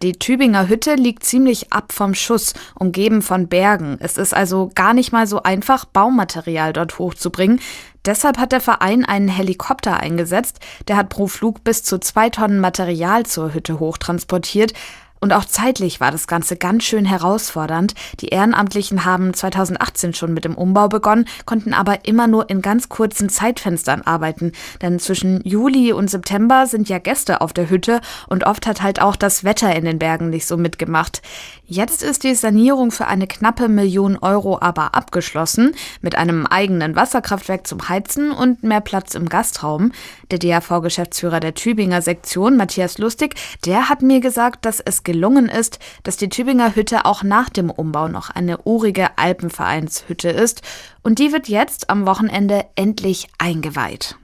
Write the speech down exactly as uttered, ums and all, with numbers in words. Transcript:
Die Tübinger Hütte liegt ziemlich ab vom Schuss, umgeben von Bergen. Es ist also gar nicht mal so einfach, Baumaterial dort hochzubringen. Deshalb hat der Verein einen Helikopter eingesetzt. Der hat pro Flug bis zu zwei Tonnen Material zur Hütte hochtransportiert. Und auch zeitlich war das Ganze ganz schön herausfordernd. Die Ehrenamtlichen haben zweitausendachtzehn schon mit dem Umbau begonnen, konnten aber immer nur in ganz kurzen Zeitfenstern arbeiten. Denn zwischen Juli und September sind ja Gäste auf der Hütte und oft hat halt auch das Wetter in den Bergen nicht so mitgemacht. Jetzt ist die Sanierung für eine knappe Million Euro aber abgeschlossen, mit einem eigenen Wasserkraftwerk zum Heizen und mehr Platz im Gastraum. Der D A V-Geschäftsführer der Tübinger Sektion, Matthias Lustig, der hat mir gesagt, dass es gelungen ist, dass die Tübinger Hütte auch nach dem Umbau noch eine urige Alpenvereinshütte ist. Und die wird jetzt am Wochenende endlich eingeweiht.